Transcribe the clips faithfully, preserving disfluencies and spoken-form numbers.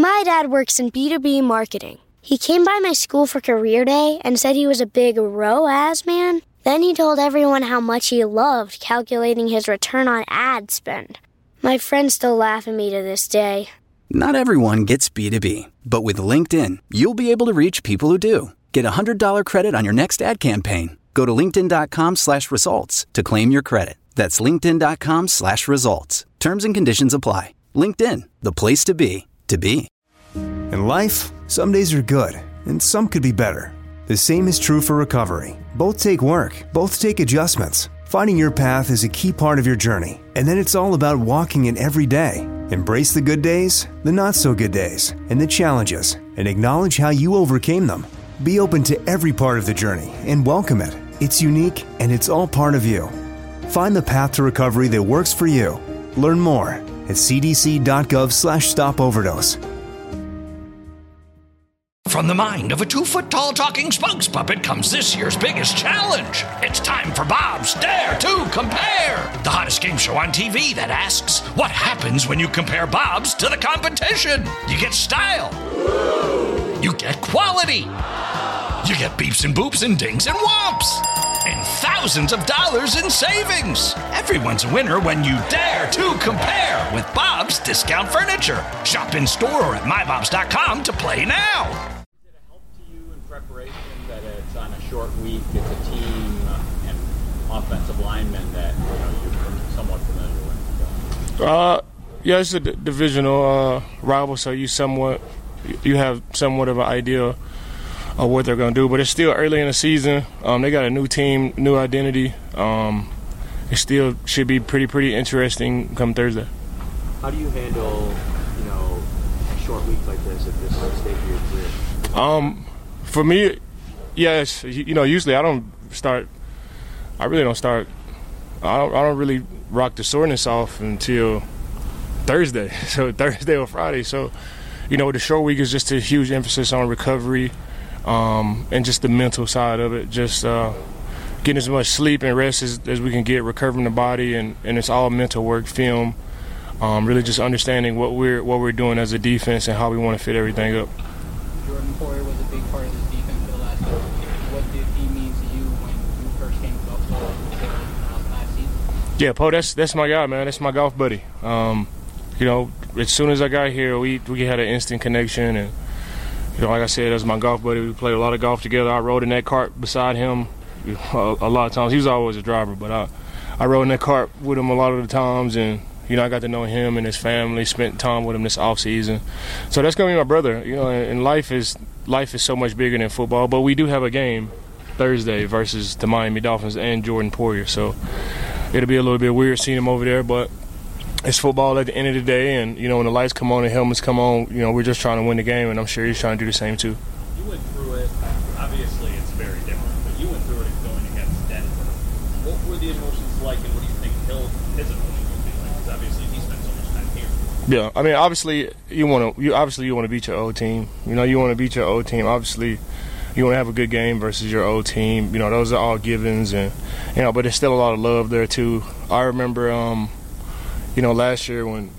My dad works in B two B marketing. He came by my school for career day and said he was a big R O A S man. Then he told everyone how much he loved calculating his return on ad spend. My friends still laugh at me to this day. Not everyone gets B two B, but with LinkedIn, you'll be able to reach people who do. Get a one hundred dollars credit on your next ad campaign. Go to linkedin.com slash results to claim your credit. That's linkedin.com slash results. Terms and conditions apply. LinkedIn, the place to be, to be. In life, some days are good, and some could be better. The same is true for recovery. Both take work, both take adjustments. Finding your path is a key part of your journey, and then it's all about walking it every day. Embrace the good days, the not-so-good days, and the challenges, and acknowledge how you overcame them. Be open to every part of the journey and welcome it. It's unique, and it's all part of you. Find the path to recovery that works for you. Learn more at cdc.gov slash stop overdose. From the mind of a two-foot-tall talking spokes puppet comes this year's biggest challenge. It's time for Bob's Dare to Compare, the hottest game show on T V that asks, what happens when you compare Bob's to the competition? You get style. You get quality. You get beeps and boops and dings and whomps. And thousands of dollars in savings. Everyone's a winner when you dare to compare with Bob's Discount Furniture. Shop in store or at my bobs dot com to play now. Preparation that it's on a short week, it's a team uh, and offensive linemen that you know you're somewhat familiar with. Uh, yeah, it's a d- divisional uh, rival, so you somewhat you have somewhat of an idea of what they're going to do. But it's still early in the season. Um, they got a new team, new identity. Um, it still should be pretty pretty interesting come Thursday. How do you handle you know a short week like this at this stage of your career? Um. For me, yes, you know, usually I don't start, I really don't start, I don't, I don't really rock the soreness off until Thursday, so Thursday or Friday. So, you know, the short week is just a huge emphasis on recovery um, and just the mental side of it, just uh, getting as much sleep and rest as, as we can get, recovering the body, and, and it's all mental work, film, um, really just understanding what we're, what we're doing as a defense and how we want to fit everything up. Jordan Poyer was a big part of this defense for the last couple of years. What did he mean to you when you first came to Buffalo uh, last season? Yeah, Poe, that's that's my guy, man. That's my golf buddy. Um, you know, as soon as I got here, we we had an instant connection, and you know, like I said, that's my golf buddy. We played a lot of golf together. I rode in that cart beside him a, a lot of times. He was always a driver, but I I rode in that cart with him a lot of the times, and you know, I got to know him and his family, spent time with him this off season. So that's going to be my brother. You know, and life is life is so much bigger than football. But we do have a game Thursday versus the Miami Dolphins and Jordan Poyer. So it'll be a little bit weird seeing him over there, but it's football at the end of the day. And, you know, when the lights come on and helmets come on, you know, we're just trying to win the game, and I'm sure he's trying to do the same too. You went through it. Obviously, it's very different, but you went through it going against Denver. What were the emotions like, and what do you think he'll, his emotions? Obviously, he spent so much time here. Yeah, I mean, obviously, you want to. You obviously you want to beat your old team. You know, you want to beat your old team. Obviously, you want to have a good game versus your old team. You know, those are all givens, and you know, but there's still a lot of love there too. I remember, um, you know, last year when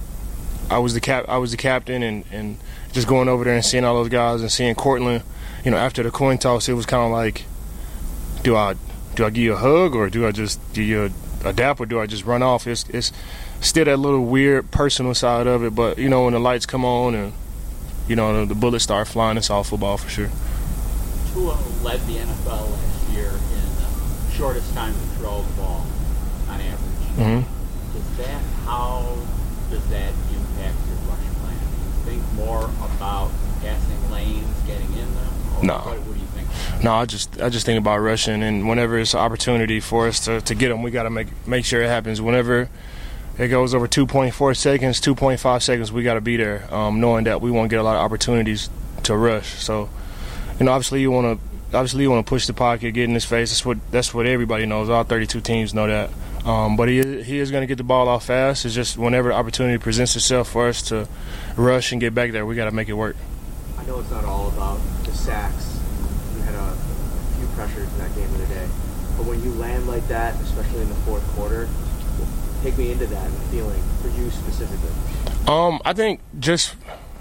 I was the cap, I was the captain, and, and just going over there and seeing all those guys and seeing Cortland. You know, after the coin toss, it was kind of like, do I do I give you a hug, or do I just do you a a dap, or do I just run off? It's it's still that little weird personal side of it, but you know, when the lights come on and you know the, the bullets start flying, it's all football for sure. Tua led the N F L last year in the shortest time to throw the ball on average. Mm-hmm. Does that how does that impact your rush plan? Do you think more about passing lanes, getting in them? Or no. What, what do you think? No, I just I just think about rushing, and whenever it's an opportunity for us to, to get them, we got to make make sure it happens. Whenever it goes over two point four seconds, two point five seconds, we got to be there, um, knowing that we won't get a lot of opportunities to rush. So, you know, obviously you want to obviously you want to push the pocket, get in his face. That's what that's what everybody knows. All thirty-two teams know that. Um, but he he is going to get the ball off fast. It's just whenever opportunity presents itself for us to rush and get back there, we got to make it work. I know it's not all about the sacks. You had a, a few pressures in that game of the day. But when you land like that, especially in the fourth quarter, take me into that and feeling for you specifically. Um, I think just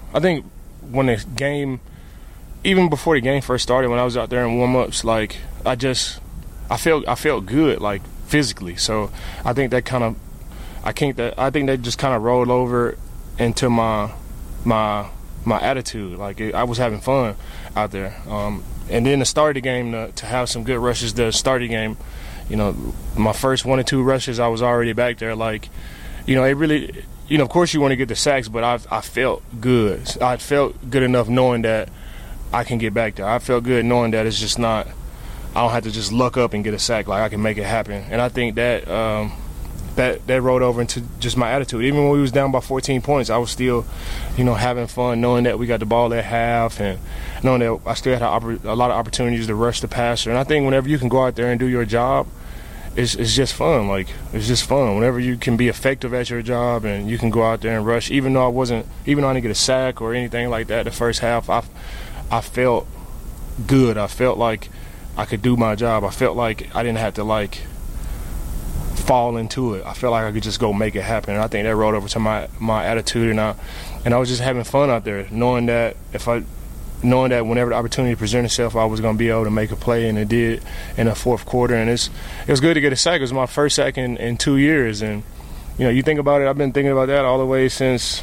I think when the game, even before the game first started, when I was out there in warm-ups, like I just, I felt, I felt good, like physically. So I think that kind of, I think that, I think that just kind of rolled over into my, my, my attitude. Like it, I was having fun out there. Um, and then to start the game, to, to have some good rushes, to start the game, you know, my first one or two rushes, I was already back there. Like, you know, it really. You know, of course you want to get the sacks, but I I felt good. I felt good enough knowing that I can get back there. I felt good knowing that it's just not, I don't have to just luck up and get a sack. Like, I can make it happen. And I think that um, that that rolled over into just my attitude. Even when we was down by fourteen points, I was still, you know, having fun, knowing that we got the ball at half and knowing that I still had a lot of opportunities to rush the passer. And I think whenever you can go out there and do your job, It's, it's just fun. Like, it's just fun. Whenever you can be effective at your job and you can go out there and rush, even though I wasn't, even though I didn't get a sack or anything like that the first half, I, I felt good. I felt like I could do my job. I felt like I didn't have to, like, fall into it. I felt like I could just go make it happen. And I think that rolled over to my, my attitude. And I, and I was just having fun out there, knowing that if I, knowing that whenever the opportunity presented itself, I was going to be able to make a play, and it did in the fourth quarter. And it's it was good to get a sack. It was my first sack in, in two years. And, you know, you think about it, I've been thinking about that all the way since,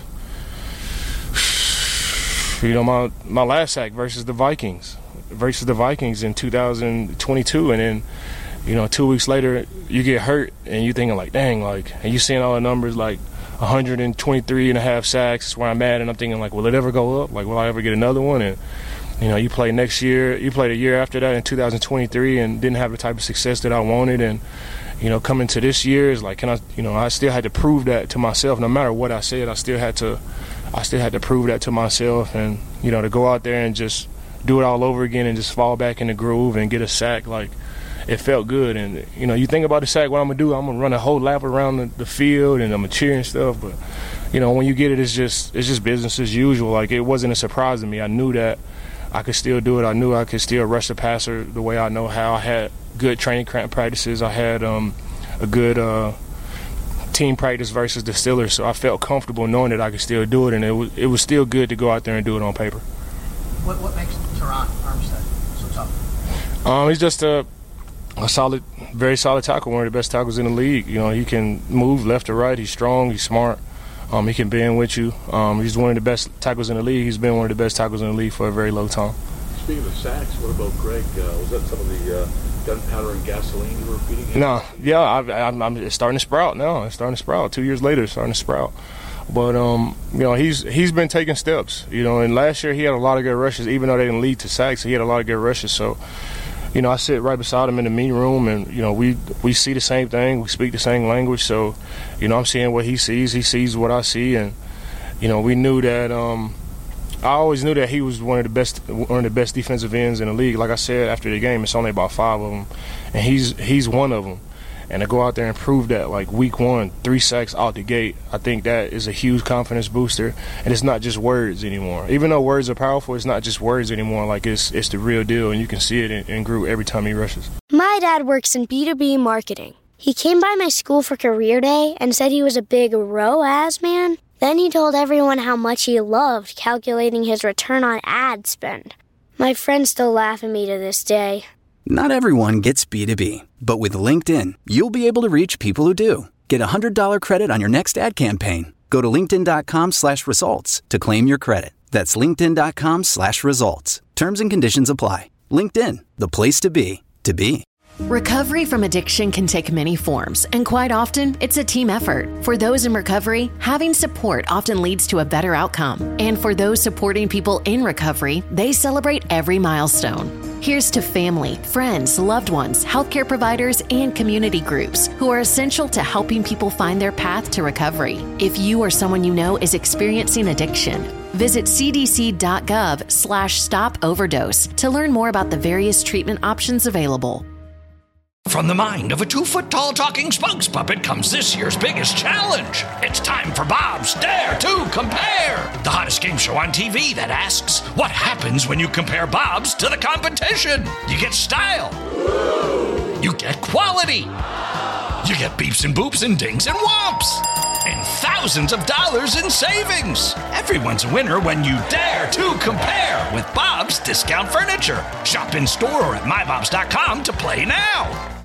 you know, my, my last sack versus the Vikings, versus the Vikings in two thousand twenty-two. And then, you know, two weeks later, you get hurt, and you're thinking, like, dang, like, and you seeing all the numbers, like, one hundred twenty-three and a half sacks is where I'm at, and I'm thinking, like, will it ever go up? Like, will I ever get another one? And, you know, you play next year, you played a year after that in two thousand twenty-three and didn't have the type of success that I wanted. And, you know, coming to this year is like, can I, you know, I still had to prove that to myself. No matter what I said, I still had to, I still had to prove that to myself. And, you know, to go out there and just do it all over again and just fall back in the groove and get a sack, like, it felt good. And, you know, you think about the sack, what I'm going to do, I'm going to run a whole lap around the, the field and I'm going to cheer and stuff. But, you know, when you get it, it's just it's just business as usual. Like, it wasn't a surprise to me. I knew that I could still do it. I knew I could still rush the passer the way I know how. I had good training camp practices. I had um, a good uh, team practice versus the Steelers. So I felt comfortable knowing that I could still do it. And it was, it was still good to go out there and do it on paper. What, what makes Teron Armstead so tough? Um, he's just a... A solid, very solid tackle, one of the best tackles in the league. You know, he can move left to right. He's strong. He's smart. Um, he can bend with you. Um, he's one of the best tackles in the league. He's been one of the best tackles in the league for a very long time. Speaking of sacks, what about Greg? Uh, was that some of the uh, gunpowder and gasoline you were feeding him? No, yeah, I, I'm, I'm it's starting to sprout now. It's starting to sprout. Two years later, it's starting to sprout. But um, you know, he's he's been taking steps. You know, and last year he had a lot of good rushes, even though they didn't lead to sacks. He had a lot of good rushes. So, you know, I sit right beside him in the meeting room, and, you know, we we see the same thing. We speak the same language. So, you know, I'm seeing what he sees. He sees what I see. And, you know, we knew that um, – I always knew that he was one of the best one of the best defensive ends in the league. Like I said, after the game, it's only about five of them. And he's he's one of them. And to go out there and prove that, like, week one, three sacks out the gate, I think that is a huge confidence booster. And it's not just words anymore. Even though words are powerful, it's not just words anymore. Like, it's it's the real deal, and you can see it in, in Groot every time he rushes. My dad works in B two B marketing. He came by my school for career day and said he was a big R O A S man. Then he told everyone how much he loved calculating his return on ad spend. My friends still laugh at me to this day. Not everyone gets B two B, but with LinkedIn, you'll be able to reach people who do. Get a one hundred dollars credit on your next ad campaign. Go to linkedin.com slash results to claim your credit. That's linkedin.com slash results. Terms and conditions apply. LinkedIn, the place to be, to be. Recovery from addiction can take many forms, and quite often, it's a team effort. For those in recovery, having support often leads to a better outcome. And for those supporting people in recovery, they celebrate every milestone. Here's to family, friends, loved ones, healthcare providers, and community groups who are essential to helping people find their path to recovery. If you or someone you know is experiencing addiction, visit cdc.gov slash stop overdose to learn more about the various treatment options available. From the mind of a two-foot-tall talking spokes puppet comes this year's biggest challenge. It's time for Bob's Dare to Compare, the hottest game show on T V that asks, what happens when you compare Bob's to the competition? You get style. You get quality. You get beeps and boops and dings and whomps. And thousands of dollars in savings. Everyone's a winner when you dare to compare with Bob's Discount Furniture. Shop in store or at my bobs dot com to play now.